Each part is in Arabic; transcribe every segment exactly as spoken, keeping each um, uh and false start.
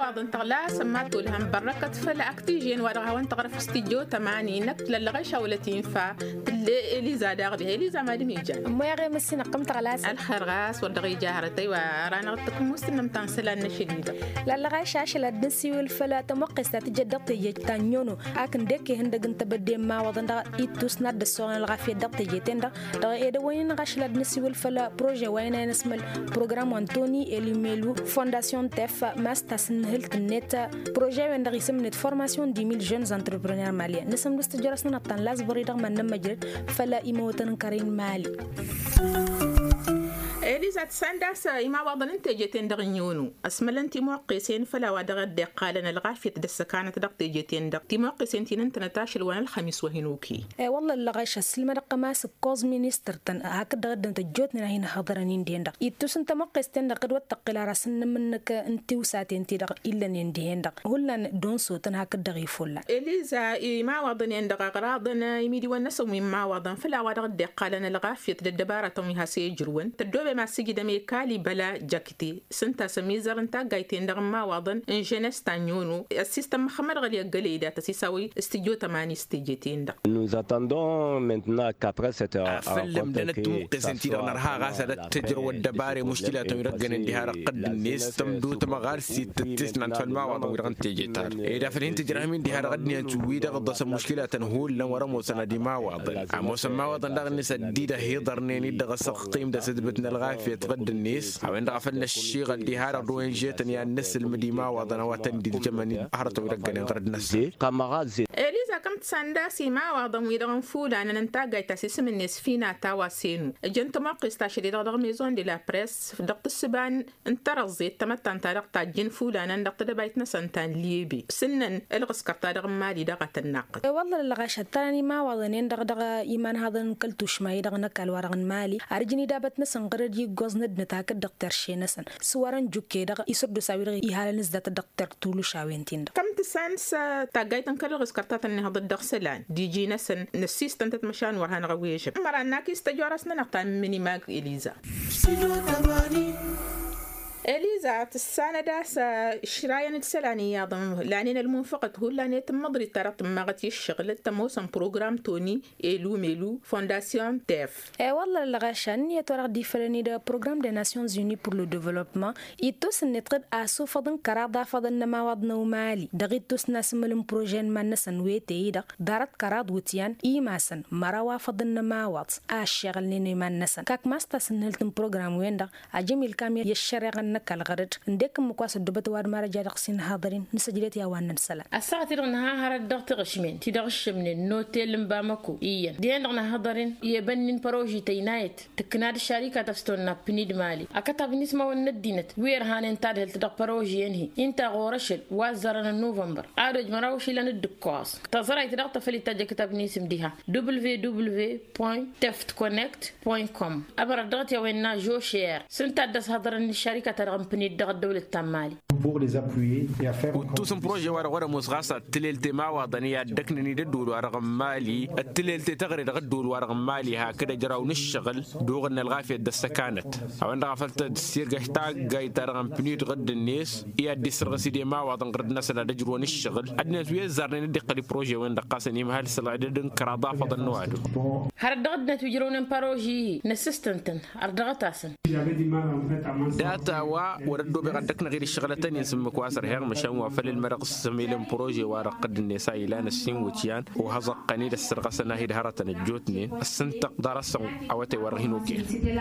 واضن تغلا سمات لهم بركة فلا أكتيجين ورغها وانت غرف استديو تماني نكت للغي شاولتين فا اللي إليزا داغ بها إليزا ما دمي جا مو يا غي مسينا قمت غلاس الخرغاس ودغي جاهرتي ورانا غتكم مستنم تنسلا النشيدة للغي شاش لدنسي والفلا تمقس تجدق يجتانيونو أكن ديكي هندق انت بدي ما وضن دا إتوس ناد السوغن الغافية دق يجتين دا دا إيدا وين غاش لدنسي والفلا بروجي وين نسمى البروغرام أنتوني إليميلو فونداسيون تيف ماستاس نهلت النت بروجي وين دا يسمى نت فورماسيون دي ميل جونز انتربرونير ماليا نسمى لستجرسنا نطان لاز بريدغ من نمجرد فلا إموتن كارين مالي إليزا تسانداس إما وضن انت جيتين دغنيونو أسمال انت موقسين فلا ودغ الدقالنا الغافية دس كانت دق تيجيتين دق تي موقسين تين انت نتاشل وانا الخميس وهنوكي اي والله اللغاش السلمة رقماس كوز مينيستر تن هاك دغد انت جوتنا هنا حضرانين دين دق يتوس انت موقستين دق واتقل راسن منك انت وساتين تي دق إلا نين دق هلا دون صوتن هاك دغي فولا إليزا إما وضن يندق أغراضنا يميدي ونسو مما وضن فلا ودغ الدقالنا الغافية دبارة توميها سيجرون تدوبي ما سيجي ميكالي بلا جاكتي سنتا سميزر انتا غايتين دغما واضن ان جينيس تانيونو السيستم محمد غلي غليدا تسيساوي استديو تماني استديوتين دغ nous attendons maintenant qu'après cette فلم دنت مقسنتي نرها غاسه تجرو الدباري مشكلات يرجن اندهار قد الناس تمدو تمغار سيت تسنن فالما واضن ورغن تيجيتار اذا فلين تجرهم اندهار غدني توي دغ مشكلات هول لن ورمو سندي ما واضن موسم ما واضن دغ نس ديده هيدرني دغ سقيم دسدبتنا الغافيه تغد الناس أو إن غفلنا الشيء اللي هذا روين جيتني يعني الناس المديمة وضنا وتندي الجماني هرتوا يرجعون غرد الناس. إليزا كم تسانداسي ما وضم ويرغن فولا أن ننتاج تاسيس من الناس فينا تواسين. جنت موقع تاشري دغ ميزون دي لا بريس في دقت السبان انترزيت تمتن تارق تاجين فولا أن دقت دبيتنا سنتان ليبي سنن الغسكر تارق مالي دغ الناقد. والله اللغاشة تاني ما وضنين دغ دغ إيمان هذا نكلتوش ما يدغ نكال ورغن مالي أرجني دابتنا سنقرر يجوزند نتاك الدكتور شينسن سوارن جوكي دغ يسد ساوير يهال نزدت الدكتور طولو شاوينتين كم تسانس تاجيتن كالغس كرتات ان هذا الدخسلان دي جي نسن نسيستن تتمشان ورهان غويش مراناكي استجورسنا نقطان ميني ماغ إليزا إليزا تسانة داس شرايا نتسلاني يا ضم لانين المنفقة هو لانين تمضري ترى تمغتي الشغل تموسم بروغرام توني إلو ميلو فونداسيون تيف. إيه والله اللغاشان يتورق ديفرني ده بروغرام دي ناسيونز يوني بور لو ديفلوبمون يتوس نتقد أسو فضن كرادا فضن نما وضنا ومالي دغيت توس ناس ملم بروجين ما نسن ويتي دق دارت كراد وتيان إيماسن مروا فضن نما وض أشغل نيني ما نسن كاك ماستاس نهلتن بروغرام وين دق أجمي الكامير يشرغن نكال غرد نديك مقاس الدبت وار مرجع رقصين حاضرين نسجلت يا وان نسلا الساعة ترنها هرد ضغط غشمين تدغش من النوتيل مبامكو إيان دين رنا حاضرين يبنين بروجي تينايت تكناد الشركة تستونا بنيد مالي أكتب نسمة والندينت وير هان انتاد هلتدق بروجي ينهي انت غورشل وازرنا نوفمبر أرج مراوشي لن الدكواس تزرع تدغط فلي تاجي كتاب نسم ديها دبليو دبليو دوت تفت كونكت دوت كوم أبرد ضغط يوينا جو شير سنتاد دس حاضرين الشركة ترغمبني الدغ الدولة التمالي pour les appuyer et à faire وتوسم بروجي ورا ورا مسغاسة تليلتي ما وضنيا دكنني ددول ورغم مالي التليلتي تغري دغدول ورغم مالي هكذا جراو نشغل دوغنا الغافية دسكانت او ان غفلت تسير غشتا غاي ترغم بنيت غد الناس يا ديسرغسي دي ما وضن غرد ناس لا دجرو نشغل ادنا ويا زارني دقلي بروجي وين دقاسني ما هل سلا دن كرادا فضل نوادو هرد غدنا تجرون بروجي نسستنتن اردغتاسن داتا وا وردو بغدكنا غير الشغلتين يسمى كواسر هير مشان وفل المرق سميلم بروجي ورقد النساء الى نسين وتيان وهزق قنيد السرقسنا هي دهرتن الجوتني السنتق درسن اوتي ورهينوكي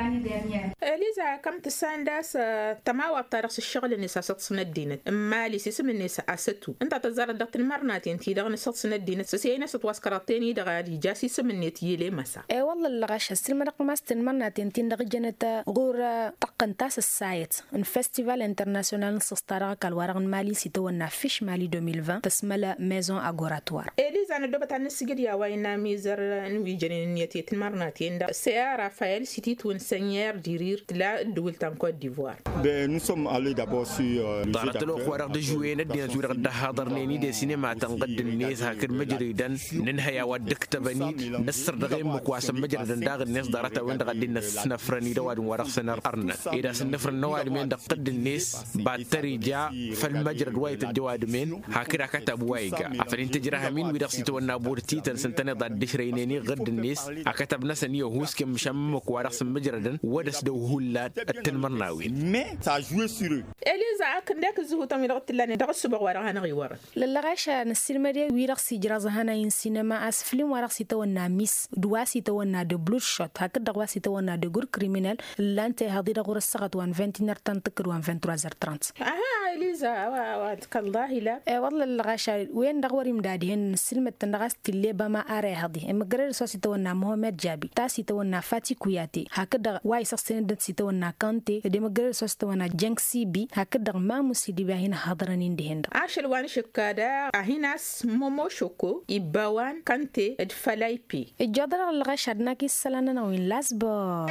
إليزا كم تسانداس تماوى بطريقة الشغل النساء ستصن الدين ما لي سيسم النساء أستو أنت تزار الدكت المرناتين تي دغن ستصن الدين سيسي ناس تواسكرتيني دغالي جاسي سم النتي لي مسا إيه والله اللغاش السلم رقم ماستن مرناتين تين دغ جنتا غور تقن تاس السايت ان فيستيفال انترناسيونال نسستارا كالورغن مالي سيتونا فيش مالي ألفين وعشرين تسمى ميزون اغوراتوار إليزا أنا دوبت عن السجل يا وينا ميزر نوي جنين نيتي المرناتين دا سي رافائيل سيتي تون سينير ديرير لا دول تام كوت ديفوار nous sommes allés d'abord sur دارت له خوارق دجوين الدين تورق ده حاضرني دي سينما تنقد الناس هكر مجريدن ننهيا ودك تبني نسر دغيم مكواس مجريدن داغ الناس دارت وين دغ دين نفرني دواد ورق سنر ارن اذا سنفر نواد من عندك قد الناس باتري جاء فالمجرد وايت الجواد من هكذا كتب وايقا أفرين تجرها مين ويدخسي تونا بورتي تنسنتني ضد دشرينيني غد الناس أكتب ناس نيو هوس كم شمك ورقص مجردا ودس دو هلا التنمرناوي إليزا أكندك زهو تامي لغت لاني دغس بغوارا هنا غيورا للغاشا نسينما دي ويرقصي جرازة هنا ين سينما أس فيلم ورقصي تونا ميس دواسي تونا دو بلو شوت هكذا دواسي تونا دو غور كريمينال لانتي هذه غور السغط وان فينتينر تنتكر وان فين تروازر ترانت أها إليزا واتك الله لا إيه والله للغاشا وين دغوري مدادي هن السينما تندغاس تلي بما أري هذه إما قرر سواسي تونا محمد جابي تاسي تونا فاتي كوياتي هكذا واي سخسيندت سي تونا كانتي دي مقرر سواسي تونا جنك سي بي هكذا ما مسيدي بهين حضرانين دي هند عاشل وان شكادا أهيناس مومو شوكو إباوان كانتي ادفلاي بي الجدر للغاشا دناكي السلانا نوين لاسبا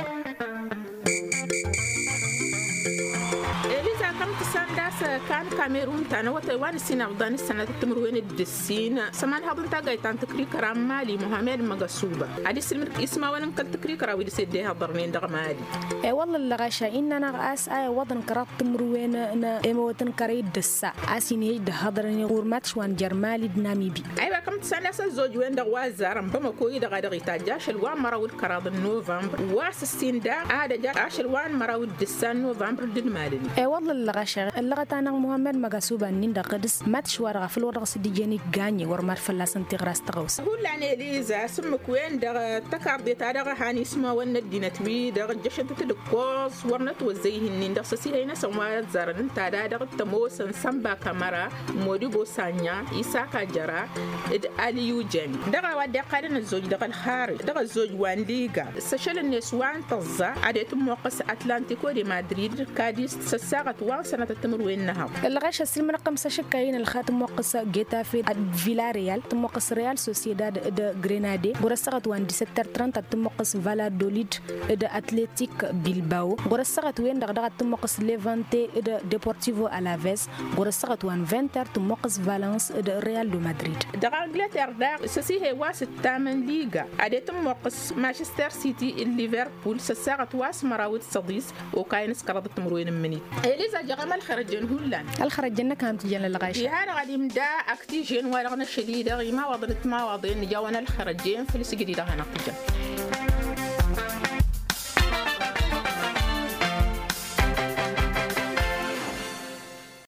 إليزا كانت سانداس كان كاميرون تانا وتايوان سين أفغانستان تمروين الدسين سمان هذا تاجيتان تكريك رامالي محمد مغصوبة هذه سلمك اسمه ولا مكان تكريك راوي لسيدها ضرنين دغمالي إيه والله لغاشا إننا أس أي وطن كرات تمروين أنا إموتن كريد دسا أسين يجد هضرني غورمات شوان جرمالي دناميبي أيوة كم سانداس الزوج وين دغوازار بما كوي دغا دغيتاجاش الوان مراود كراد نوفمبر واسسين دا هذا جاش الوان مراود دسان نوفمبر دنمالي إيه والله اللغاشا اللغة تانا محمد مغصوبة نين قدس ماتش ورغ في الورغ سدي جاني غاني ورمار فلاسن تغراس تغوس هو لعني إليزا سمك وين دغ تكاردي تارغ هاني اسمه وين الدينتوي دغ جشن تدقوس ورنت وزيه نين دغ سسي هينا سموات زارن تادا دغ تموس سامبا كامارا موديبو سانيا إساكا جرا إد أليو جاني دغ ودي قارن الزوج دغ الخارج دغ الزوج وان ليغا سشل الناس وان تزا عدت موقس أتلانتيكو دي مدريد كاديس سساغت وان سنة تمر وين نهار اللغاش السلم رقم سشكاين الخاتم موقس جيتافي فيلاريال تموقس ريال سوسيداد د غرينادي غرسغت وان ديستر ترانت تموقس فالادوليد د اتلتيك بيلباو غرسغت وين دغدغ تموقس ليفانتي د ديبورتيفو الافيس غرسغت وان فينتر تموقس فالنس د ريال دو مدريد دغ انجلترا دا سسي هي واس الثامن ليغا ادي تموقس مانشستر سيتي ليفربول سساغت واس مراود صديس وكاينس كرد تمر وين مني إليزا جغم الخرجن هولان الخرجن كام تجين للغاش هذا غادي مدا اكتيجين ورغنا شديده ما وضنت ما وضن جوانا الخرجين في السجدي ده هنا